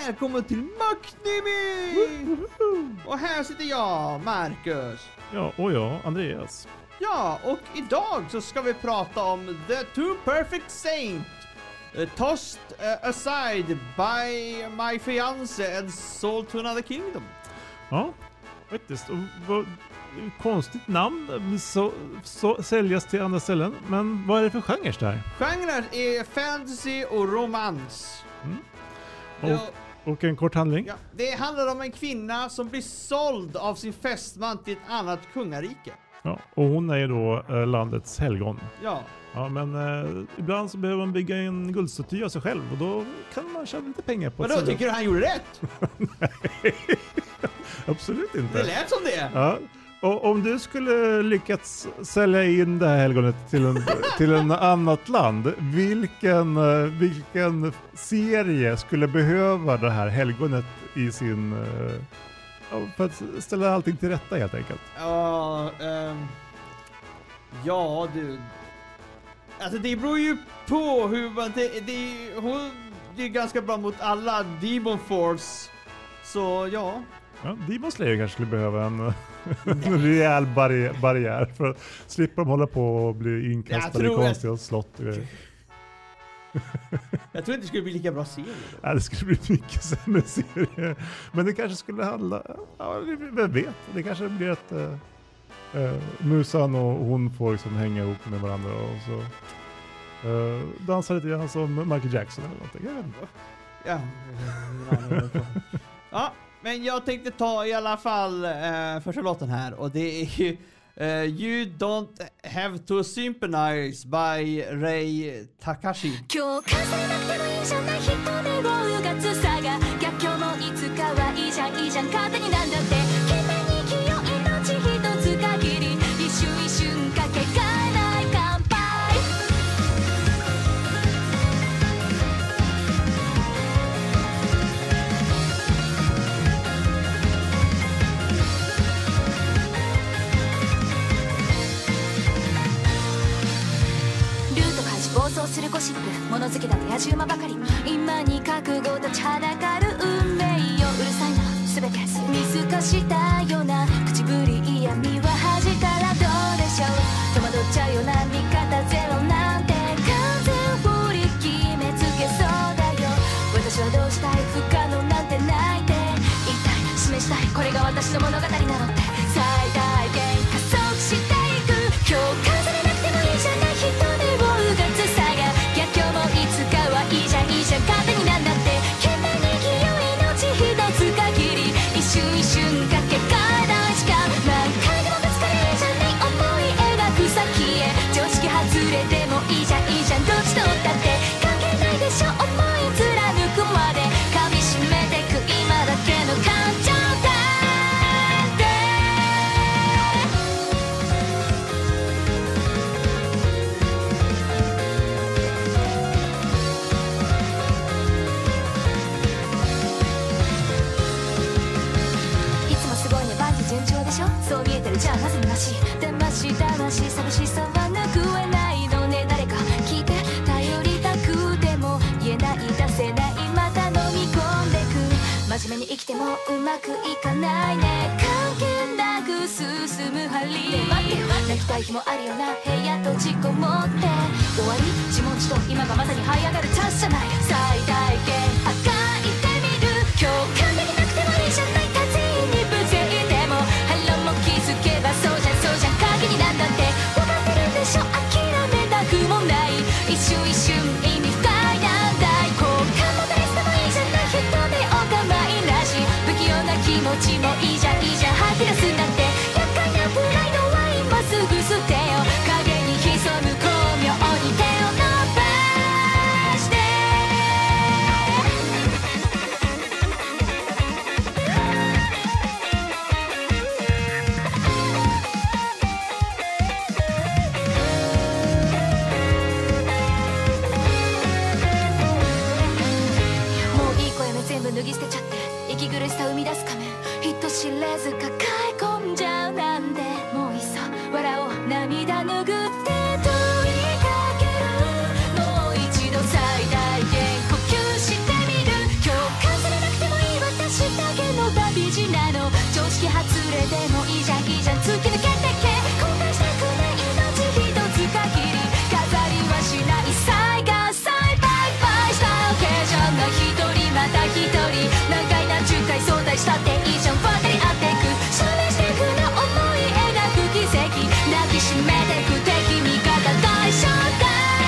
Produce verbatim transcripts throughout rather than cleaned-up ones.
välkommen till Maktnimi! Och här sitter jag, Marcus. Ja, och jag, Andreas. Ja, och idag så ska vi prata om The Two Perfect Saint. Uh, tossed uh, aside by my fiancé and sold to another kingdom. Ja, faktiskt. Och, vad, konstigt namn, så, så, säljas till andra ställen. Men vad är det för genrer där? Genrer är fantasy och romans. Mm. Och, Ja. och en kort handling? Ja, det handlar om en kvinna som blir såld av sin fästman till ett annat kungarike. Ja, och hon är ju då eh, landets helgon. Ja. Ja, men eh, ibland så behöver man bygga en guldstaty av sig själv och då kan man tjäna lite pengar på Vadå, att sälja. tycker du han gjorde rätt? Nej, absolut inte. Det lät som det. Ja. Och om du skulle lyckats sälja in det här helgonet till en, till en annat land, vilken, eh, vilken serie skulle behöva det här helgonet i sin... eh, ja, för att ställa allting till rätta helt enkelt? Ja, ehm, ja du. Alltså det beror ju på hur man... Det, det, hon det är ganska bra mot alla Demon Force. Så ja. Ja, Demon Slayer kanske skulle behöva en, en rejäl barri- barriär för att slippa de hålla på och bli inkastade i konstiga att... slott och grejer. Jag tror inte det skulle bli lika bra serie. Nej, det skulle bli mycket sämre serie. Men det kanske skulle handla... Ja, vem vet? Det kanske blir att uh, uh, Musan och hon får liksom hänga ihop med varandra och så uh, dansar lite grann som Michael Jackson eller någonting. Jag vet inte. Ja. Ja, men jag tänkte ta i alla fall uh, första låten här. Och det är ju uh, You Don't Have To Sympathize by Rei Takashi. 共感されなくてもいいじゃない人目をうがつさが逆境もいつかはいいじゃんいいじゃん勝手になんだって懸命に生きよう命一つ限り一瞬一瞬かけがえない乾杯ルート開始暴走するゴシップ物好きだと野獣馬ばかり今に覚悟と立ちはだかる運命ようるさいな全て見透かしたような口ぶり嫌味は恥じたらどうでしょう戸惑っちゃうような味方ゼロなんて完全振り決めつけそうだよ私はどうしたい不可能なんてないって言いたい示したいこれが私の物語なのって最大限加速していく共感されなくてもいいじゃない人でをうがつさが逆境もいつかはいいじゃんいいじゃん勝手になんだって懸命に生きよう命一つ限り一瞬一瞬かけがえないしか何回でもぶつかれるじゃない思い描く先へ常識外れてもいいじゃんいいじゃんどっちとったって関係ないでしょ思い貫くまで噛みしめてく今だけの感情だそう見えてるじゃあなぜ虚しい魂魂寂しさは拭えないのね誰か聞いて頼りたくても言えない出せないまた飲み込んでく真面目に生きてもうまくいかないね関係なく進む針ねえ待ってよ泣きたい日もあるよな部屋閉じこもって終わり自問自答今がまさに這い上がるチャンスじゃない最大限あがいてみる共感できなくてもいいじゃない立ちに無勢でもも気づけばそうじゃんそうじゃん鍵になんだって分かってるんでしょ諦めたくもない一瞬一瞬意味深いなんだい交換もベストもいいじゃない人でお構いなし不器用な気持ちもいいじゃんいいじゃん吐き出すなんて厄介なプライドは今すぐ捨てよ影に潜む巧妙に手を伸ばして脱ぎ捨てちゃって息苦しさ生み出す仮面人知れず抱え込んじゃうなんてもういっそ笑おう涙拭って問いかけるもう一度最大限呼吸してみる共感されなくてた一人何回何十回相対したって以上渡り合っていく証明していくの思い描く奇跡抱きしめていく敵味方と一緒だ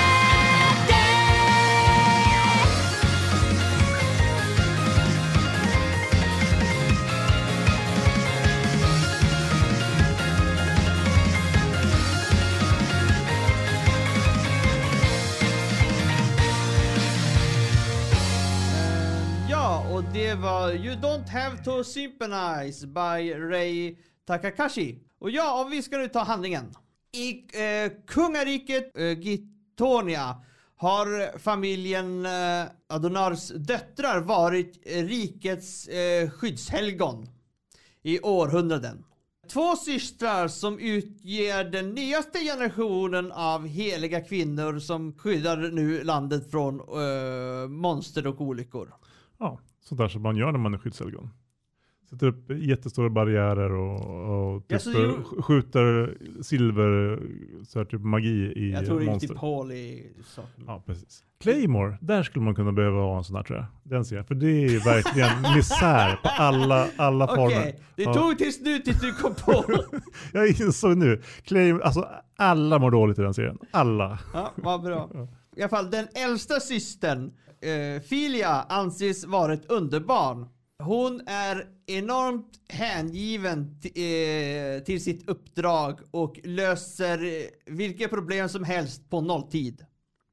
Och det var You Don't Have To Sympathize by Rei Takakashi. Och ja, och vi ska nu ta handlingen. I eh, kungariket eh, Gitonia har familjen eh, Adonars döttrar varit eh, rikets eh, skyddshelgon i århundraden. Två systrar som utger den nyaste generationen av heliga kvinnor som skyddar nu landet från eh, monster och olyckor. Ja, sånt där som man gör när man är skyddshelgon. Sätter upp jättestora barriärer och, och typ Ja, så ju... skjuter silver, så här typ magi i Jag tror det är monster. typ hål i saken. Ja, precis. Claymore, där skulle man kunna behöva ha en sån här, tror jag. Den ser jag, för det är verkligen misär på alla, alla former. Okej, okay. det ja. tog tills nu tills du kom på. Jag insåg nu. Claymore, alltså alla mår dåligt i den serien. Alla. Ja, vad bra. I alla fall, den äldsta systern, eh, Filia, anses vara ett underbarn. Hon är enormt hängiven t- eh, till sitt uppdrag och löser eh, vilka problem som helst på nolltid.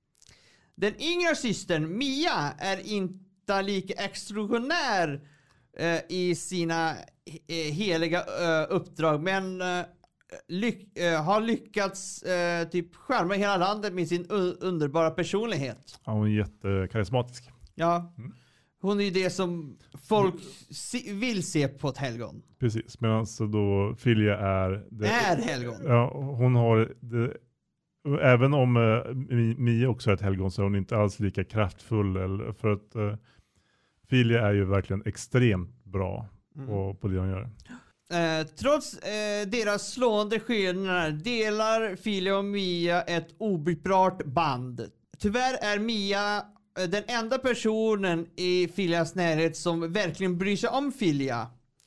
Den yngre systern, Mia, är inte lika extraordinär eh, i sina eh, heliga eh, uppdrag, men eh, lyck- eh, har lyckats eh, typ skärma hela landet med sin un- underbara personlighet. Ja, hon är jättekarismatisk. Ja. Mm. Hon är ju det som folk se, vill se på ett helgon. Precis, medan så då Filia är... Det, är helgon. Ja, hon har... Det, även om uh, Mia också är ett helgon så är hon inte alls lika kraftfull. Eller, för att uh, Filia är ju verkligen extremt bra mm. på, på det hon gör. Eh, trots eh, deras slående skillnader delar Filia och Mia ett obytbart band. Tyvärr är Mia den enda personen i Filias närhet som verkligen bryr sig om Filia.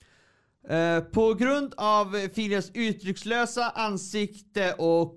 Uh, på grund av Filias uttryckslösa ansikte och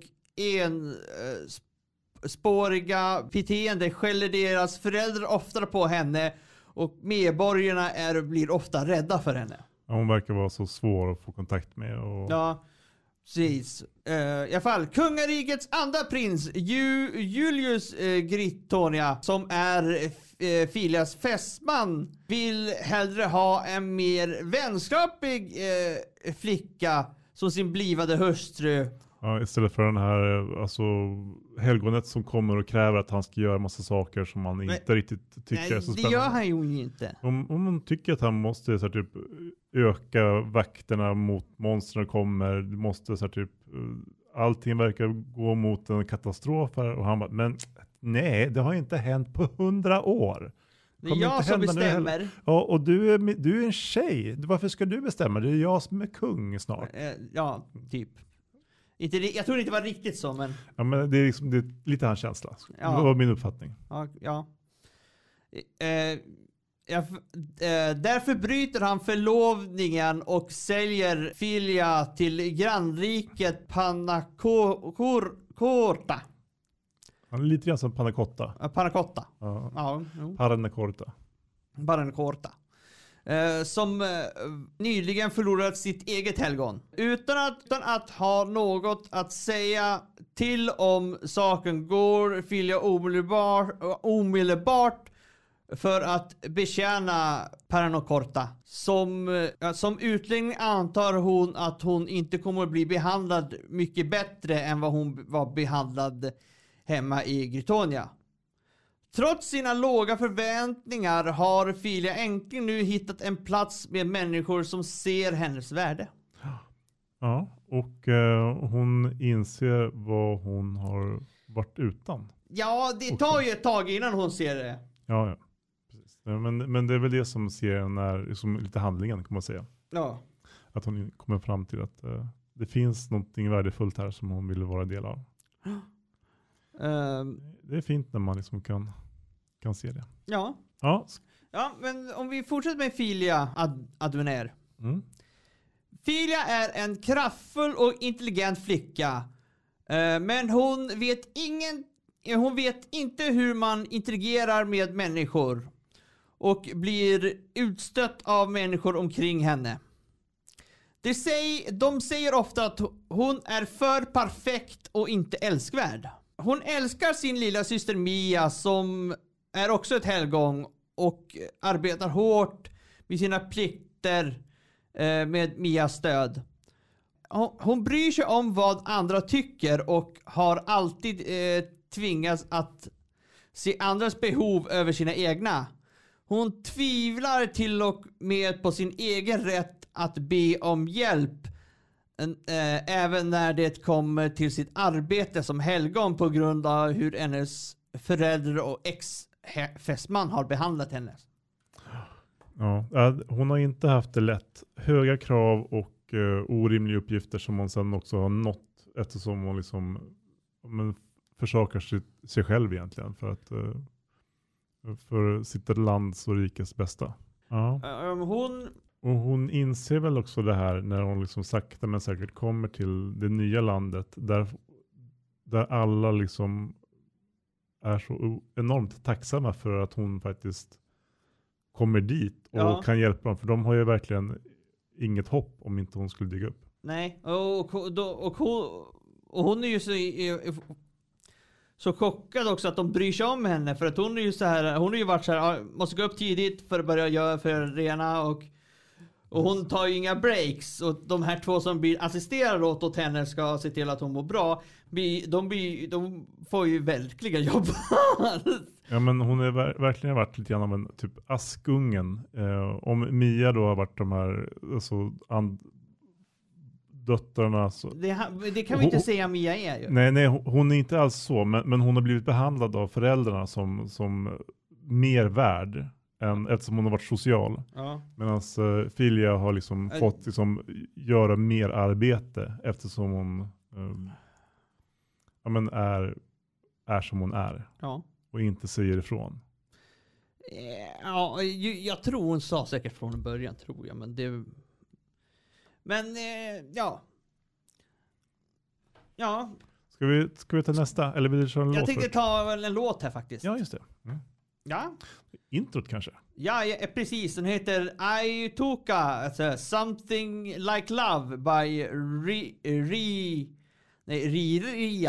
enspåriga uh, beteende skäller deras föräldrar ofta på henne och medborgarna är, blir ofta rädda för henne. Ja, hon verkar vara så svår att få kontakt med. Och... Ja, precis. Uh, I alla fall, kungarikets andra prins, Ju, Julius uh, Grittonia, som är uh, Filias fästman, vill hellre ha en mer vänskaplig uh, flicka som sin blivande hustru. Ja, istället för den här alltså, helgonet som kommer och kräver att han ska göra massa saker som han inte nej, riktigt tycker nej, är så spännande. Det gör han ju inte. Om, om man tycker att han måste så här, typ, öka vakterna mot monstren kommer, måste så här, typ, allting verkar gå mot en katastrof här, och han bara, men nej, det har inte hänt på hundra år. Det är jag som bestämmer. Ja, och du är, du är en tjej. Varför ska du bestämma? Det är jag som är kung snart. Ja, typ. Inte, jag tror det inte var riktigt så, men... Ja, men det är, liksom, det är lite hans känsla. Ja. Det var min uppfattning. Ja. ja. Eh, jag, eh, därför bryter han förlovningen och säljer Filia till grannriket Panacorta. Han är lite grann som Panacotta. Uh, Panacotta. Ja. Ja, no. Panacorta. Panacorta. Uh, som uh, nyligen förlorat sitt eget helgon. Utan att, utan att ha något att säga till om saken går Filia omedelbart, uh, omedelbart för att betjäna Panacorta. Som, uh, som utlänning antar hon att hon inte kommer att bli behandlad mycket bättre än vad hon var behandlad hemma i Grittonia. Trots sina låga förväntningar har Filia äntligen nu hittat en plats med människor som ser hennes värde. Ja, och eh, hon inser vad hon har varit utan. Ja, det tar ju ett tag innan hon ser det. Ja, ja. Precis. Men, men det är väl det som serien är, som lite handlingen kan man säga. Ja. Att hon kommer fram till att eh, det finns någonting värdefullt här som hon vill vara del av. Um, det är fint när man liksom kan, kan se det. Ja. Ja. Ja, men om vi fortsätter med Filia Ad- Advener. Mm. Filia är en kraftfull och intelligent flicka. Eh, men hon vet ingen, hon vet inte hur man interagerar med människor. Och blir utstött av människor omkring henne. De, säg, de säger ofta att hon är för perfekt och inte älskvärd. Hon älskar sin lilla syster Mia som är också ett helgon och arbetar hårt med sina plikter eh, med Mias stöd. Hon, hon bryr sig om vad andra tycker och har alltid eh, tvingats att se andras behov över sina egna. Hon tvivlar till och med på sin egen rätt att be om hjälp äh, även när det kommer till sitt arbete som helgon på grund av hur hennes föräldrar och ex-fästman har behandlat henne. Ja, hon har inte haft det lätt. Höga krav och uh, orimliga uppgifter som hon sedan också har nått eftersom hon liksom men, försakar sig, sig själv egentligen för att uh, för sitt lands och rikes bästa. Ja. Um, hon... Och hon inser väl också det här när hon liksom sakta men säkert kommer till det nya landet där, där alla liksom är så enormt tacksamma för att hon faktiskt kommer dit och ja. kan hjälpa dem. För de har ju verkligen inget hopp om inte hon skulle dyka upp. Nej, och, och, och, och, hon, och hon är ju så... Så chockad också att de bryr sig om henne för att hon är ju så här, hon har ju varit så här, måste gå upp tidigt för att börja göra för rena och och hon tar ju inga breaks och de här två som blir assisterade åt, åt henne ska se till att hon mår bra. De, blir, de får ju verkligen jobba. Ja, men hon har ver- verkligen varit lite grann av en typ askungen. Eh, om Mia då har varit de här alltså, and- döttrarna. Så. Det, det kan vi inte hon, säga Mia är ju. Nej, nej, hon är inte alls så. Men, men hon har blivit behandlad av föräldrarna som, som mer värd. Än, eftersom hon har varit social. Ja. Medan uh, Filia har liksom äh, fått liksom, göra mer arbete. Eftersom hon uh, ja, men är, är som hon är. Ja. Och inte säger ifrån. Ja, jag tror hon sa säkert från början, tror jag. Men det... Men, eh, ja. Ja. Ska vi, ska vi ta nästa? Eller vill du köra en jag låt? Jag tänkte ta en låt här faktiskt. Ja, just det. Mm. Ja. Introt kanske? Ja, ja, precis. Den heter Aituka. Alltså, Something Like Love by Ri... Ri... Nej, Riria.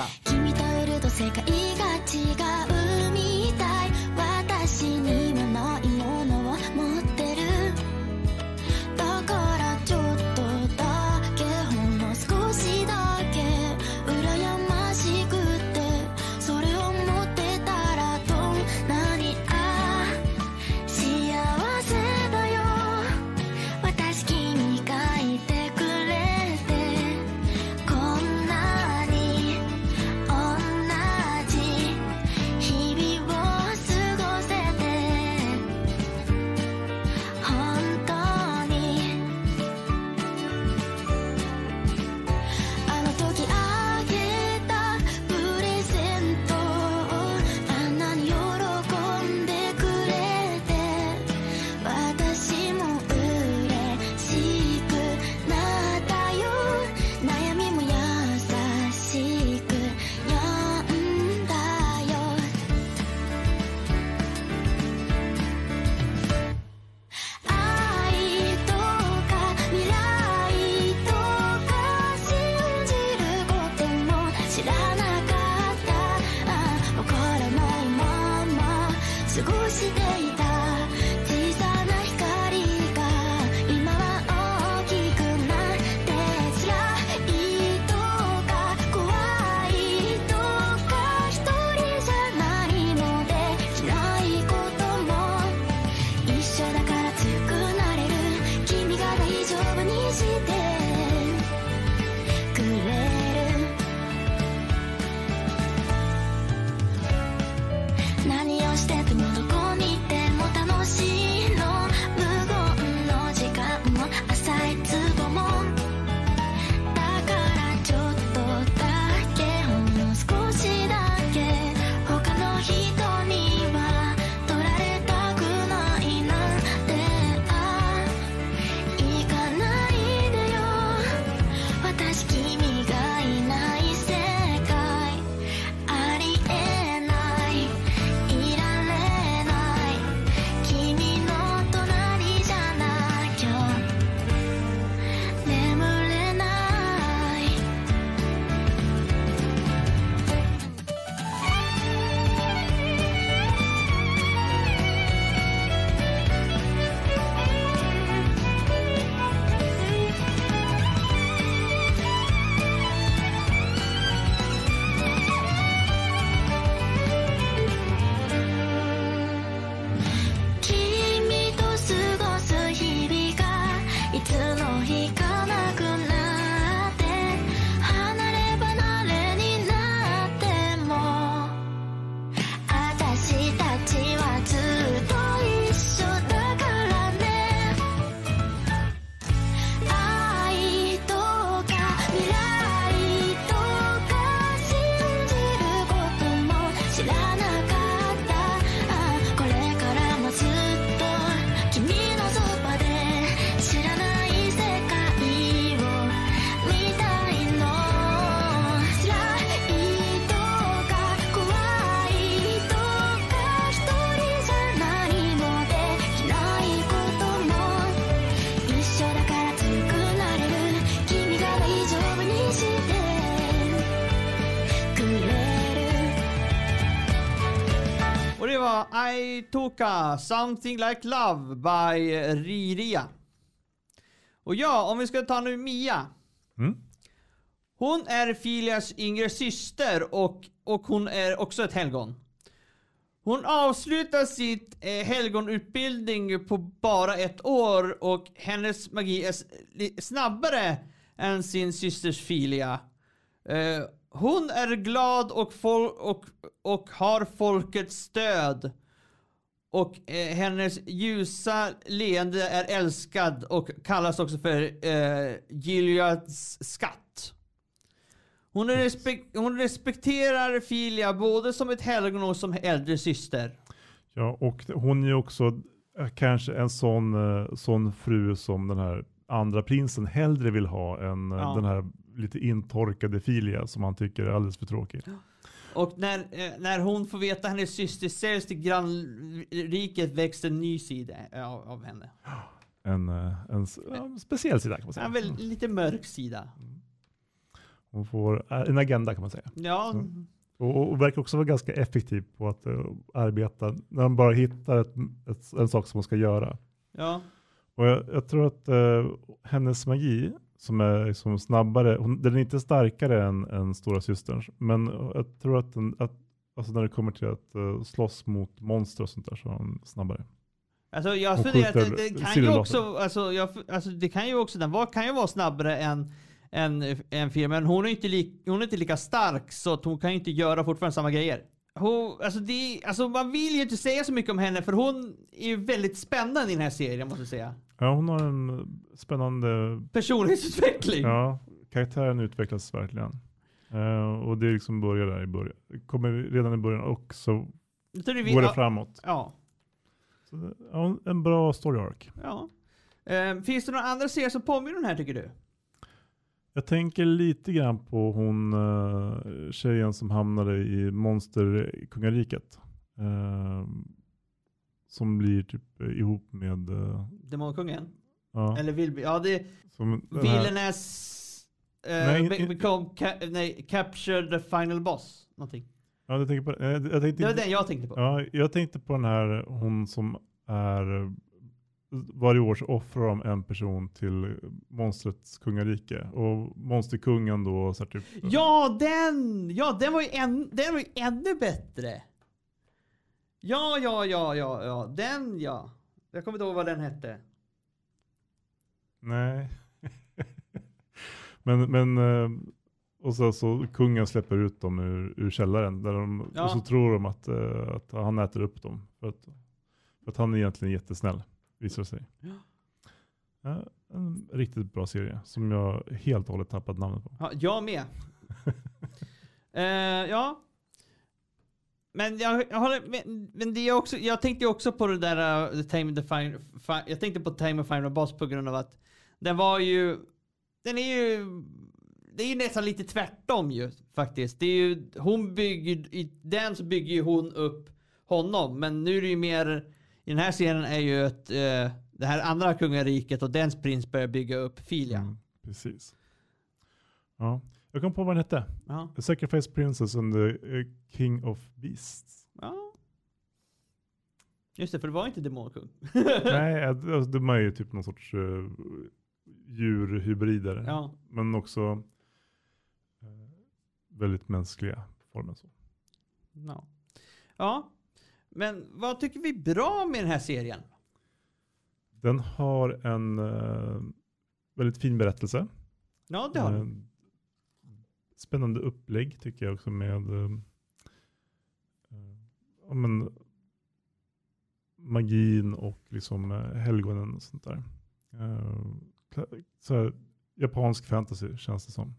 「 Aitoka, Something Like Love by Riria. Och ja, om vi ska ta nu Mia. Mm. Hon är Filias yngre syster och, och hon är också ett helgon. Hon avslutar sitt eh, helgonutbildning på bara ett år och hennes magi är s- li- snabbare än sin systers Filia. Eh, hon är glad och, fol- och, och har folkets stöd. Och eh, hennes ljusa leende är älskad och kallas också för eh, Gileads skatt. Hon, är respek- hon respekterar Filia både som ett helgon och som äldre syster. Ja, och hon är ju också eh, kanske en sån, eh, sån fru som den här andra prinsen hellre vill ha än eh, Ja. den här lite intorkade Filia som han tycker är alldeles för tråkig. Och när, eh, när hon får veta hennes syster säljs till grannriket växer en ny sida av, av henne. En, eh, en, s- ja, en speciell sida kan man säga. En väl, lite mörk sida. Hon får eh, en agenda kan man säga. Ja, Mm. Och, och, och verkar också vara ganska effektiv på att uh, arbeta när de bara hittar ett, ett, en sak som hon ska göra. ja. Och jag, jag tror att uh, hennes magi som är liksom snabbare, hon, den är inte starkare än, än stora systerns, men jag tror att, den, att alltså när det kommer till att uh, slåss mot monster och sånt där så är hon snabbare. Alltså jag Hon funderar att det, skjuter det kan ju silverlaser. också, alltså, jag, alltså det kan ju också, den var, kan ju vara snabbare än en, en film, men hon är inte, li, hon är inte lika stark så att hon kan ju inte göra fortfarande samma grejer. Hon, alltså, det, alltså man vill ju inte säga så mycket om henne för hon är ju väldigt spännande i den här serien måste jag säga. Ja, hon har en spännande Personlighetsutveckling. ja, karaktären utvecklas verkligen. Uh, och det liksom börjar där i början. Det kommer redan i början och så Jag tror det vi, går det ja, framåt. ja, Så, det- ja, en bra story arc. ja. Eh, finns det några andra serier som påminner om den här tycker du? Jag tänker lite grann på hon uh, tjejen som hamnade i monsterkungariket. Uh, som blir typ uh, ihop med uh, Demonkungen? ja, Eller vill ja det som den här- Villainess eh, Nej, be- in- become ca- nej, capture the final boss någonting. ja, jag tänker på uh, jag tänkte, Det var den jag tänkte på. ja, jag tänkte på den här hon som är varje år så offrar de en person till monstrets kungarike och monsterkungen då så här typ Ja, den! Ja, den var ju, en, den var ju ännu bättre. Ja, ja, ja, ja, ja. Den, ja. Jag kommer inte ihåg vad den hette. nej. men men eh, och så, så kungen släpper ut dem ur, ur källaren där de, Ja. och så tror de att, eh, att han äter upp dem för att, för att han är egentligen jättesnäll visar det sig. Ja. Ja, en riktigt bra serie som jag helt och hållet tappat namnet på. Ja, jag med. Eh, ja. Men jag, jag håller men, men det är också, jag tänkte också på det där uh, the time the fine, fi, jag tänkte på Time of Final Boss på grund av att den var ju den är ju det är ju nästan lite tvärtom ju faktiskt. Det är ju hon bygger i den så bygger ju hon upp honom, men nu är det ju mer i den här scenen är ju ett uh, det här andra kungariket och dens prins börjar bygga upp Filia. Mm, precis. Ja, jag kom på vad den hette. Ja. The Sacrifice Princess and the uh, King of Beasts. Ja. Just det, för det var inte demonkung. Nej, alltså, de är ju typ någon sorts uh, djurhybrider. Ja. Men också uh, väldigt mänskliga former. Så. Ja. Ja. Men vad tycker vi bra med den här serien? Den har en uh, väldigt fin berättelse. Ja, det har Eh, den. Spännande upplägg tycker jag också med uh, uh, ja, men, magin och liksom uh, helgonen och sånt där. Uh, kla- så här, japansk fantasy känns det som.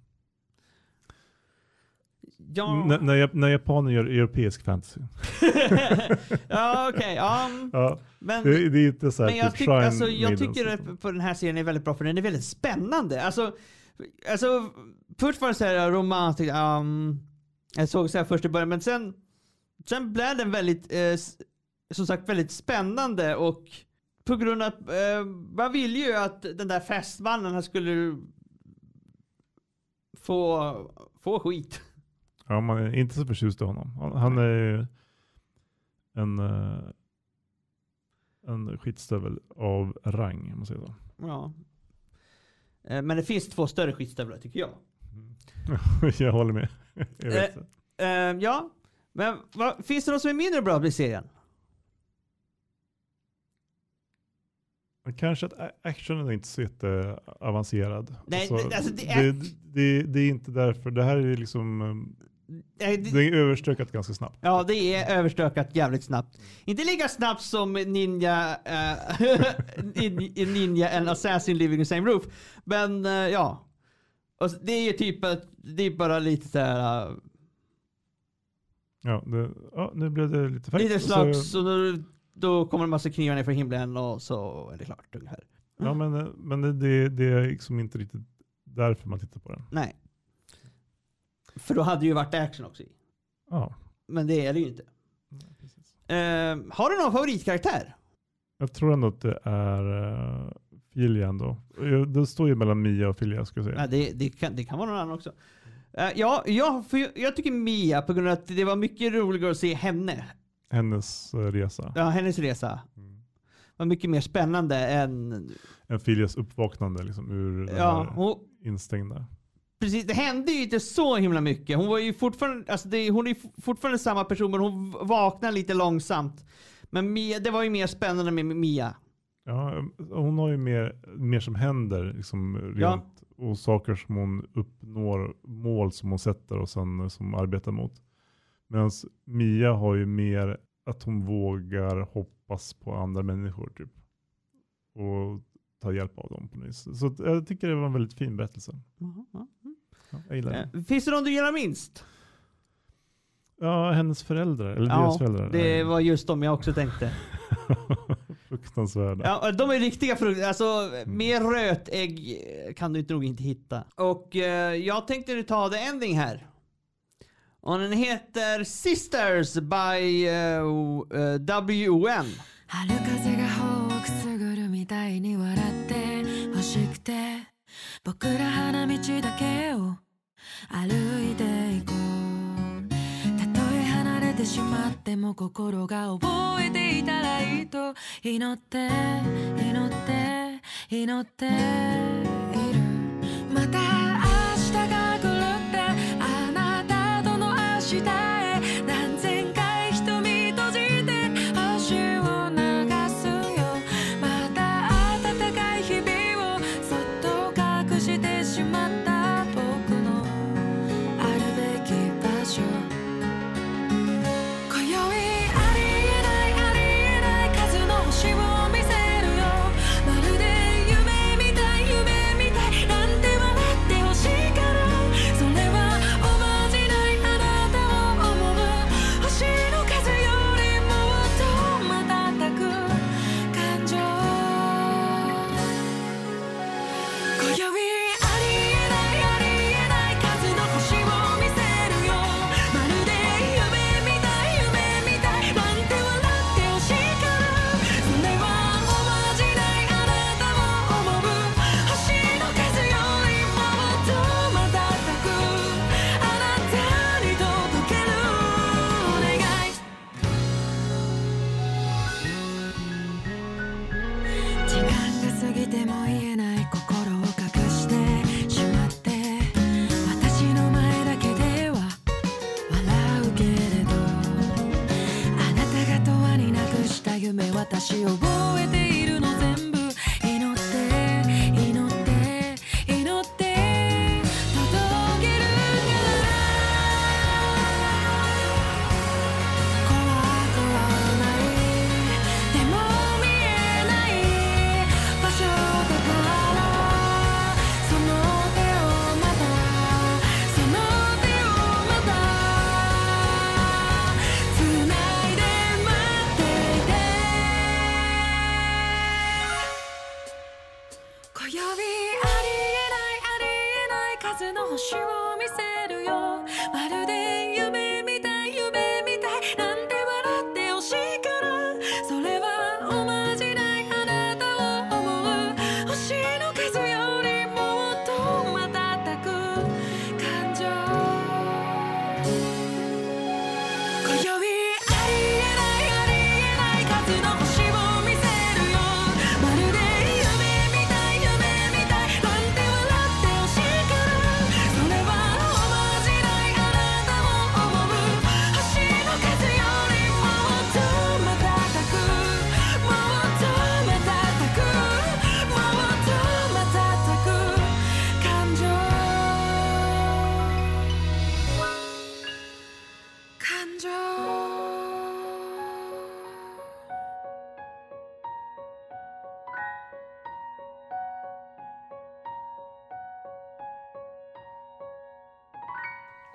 Ja, N- när, jag, när japaner gör europeisk fantasy. ja okej. Ja. Ja, Men, det, det är inte så här men jag, typ tyck, Shrine alltså, jag Maidens tycker och sånt. att på den här serien är väldigt bra för den är väldigt spännande. Alltså, alltså först var det så här romantiskt. Um, jag såg så här först i början, men sen, sen blev den väldigt, eh, s- som sagt, väldigt spännande och på grund av att eh, man ville ju att den där fästmannen han skulle få, få skit. Ja, man är inte så förtjust i honom. Han, han är en, uh, en skitstövel av rang, om man säger så. Ja. Eh, men det finns två större skitstövlar tycker jag. Jag håller med. Jag vet. Eh, eh, ja, men vad, finns det något som är mindre bra i serien? Kanske att actionen är inte så jätteavancerad. Nej, alltså, alltså det, är... det, det, det är inte därför. Det här är liksom... Nej, det... det är överstökat ganska snabbt. Ja, det är överstökat jävligt snabbt. Inte lika snabbt som Ninja uh, Ninja and Assassin Living in the Same Roof. Men uh, ja. Och det är ju typ att det är bara lite så här. Uh, ja, det, ja, nu blev det lite färdigt. Lite slags så... och då, då kommer en massa knivar ner för himlen och så är det klart ungefär. Ja, men, men det, det, det är liksom inte riktigt därför man tittar på den. Nej. För då hade det ju varit action också i. Ja. Men det är det ju inte. Ja, precis. Uh, har du någon favoritkaraktär? Jag tror ändå att det är uh, Filia ändå. Det står ju mellan Mia och Filia, ska jag säga. Ja, det, det, kan, det kan vara någon annan också. Uh, ja, ja, för jag, jag tycker Mia på grund av att det var mycket roligare att se henne. Hennes uh, resa. Ja, hennes resa. Mm. Var mycket mer spännande än... En Filias uppvaknande liksom, ur det ja, här hon... instängda. Precis, det hände ju inte så himla mycket. Hon var ju fortfarande, alltså det, hon är fortfarande samma person, men hon vaknar lite långsamt. Men Mia, det var ju mer spännande med Mia. Ja, hon har ju mer, mer som händer liksom, rent, ja. Och saker som hon uppnår, mål som hon sätter och sen som arbetar mot. Medan Mia har ju mer att hon vågar hoppas på andra människor typ. Och ta hjälp av dem på något vis. Så jag tycker det var en väldigt fin berättelse. Mm-hmm. Ja, jag gillar det. Eh, finns det någon du gillar minst? Ja, hennes föräldrar. Eller ja, deras föräldrar. Det var just de jag också tänkte. Fruktansvärda. Ja, de är riktiga fruktansvärda. Alltså, mer rötägg kan du nog inte hitta. Och eh, jag tänkte nu ta the ending här. Och den heter Sisters by uh, uh, W O N. 春風が頬をくすぐるみたいに笑って欲しくて僕ら花道だけを歩いていこうたとえ離れてしまっても心が覚えていたらいいと祈って祈って祈っているまた明日が来るってあなたとの明日へ何千回瞳閉じて星を流すよまた暖かい日々をそっと隠してしまった僕のあるべき場所今宵ありえないありえない数の星を見せるよまるで夢みたい夢みたいなんて笑ってほしいからそれはおまじないあなたを思う星の数よりもっと瞬く感情今宵ありえないありえない数の星を見せるよまるで夢みたい夢みたいなんて笑ってほしいからそれはおまじないあなたを思う星の数よりもっと瞬くあなたに届けるお願い時間が過ぎても言えない心を隠してしまって私の前だけでは笑うけれどあなたが永遠になくした夢私覚えているの全部祈って祈って祈って届けるから怖くはないでも見えない場所だからその手をまたその手をまた繋いで待っていて今宵ありえないありえない数の星を見せるよまるで夢みたい夢みたいなんて笑ってほしいからそれはおまじないあなたを思う星の数よりもっと瞬く感情今宵ありえないあり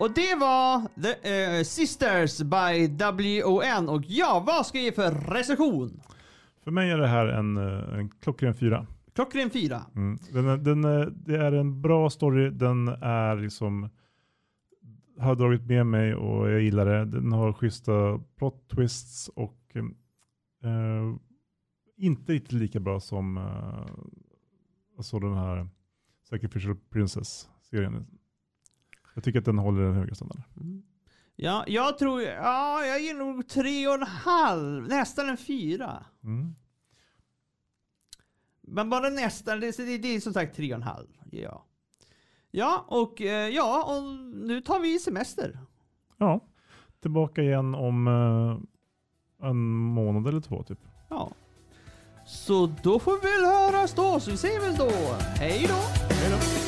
Och det var The uh, Sisters by W O N. Och ja, vad ska jag ge för recension? För mig är det här en, en klockren fyra. Klockren fyra. Mm. Den är, den är, det är en bra story. Den är liksom har dragit med mig och jag gillar det. Den har schyssta plot twists och eh, inte riktigt lika bra som eh, alltså den här Sacrificial Princess-serien. Jag tycker att den håller en högre standard. Mm. Ja, jag tror, ja, jag ger nog tre och en halv, nästan en fyra. Mm. Men bara nästan, det, det, det är som sagt tre och en halv. Ja. Ja, och ja, och nu tar vi semester. Ja, tillbaka igen om eh, en månad eller två typ. Ja. Så då får vi väl höras då, så vi ses väl då. Hej då! Hej då!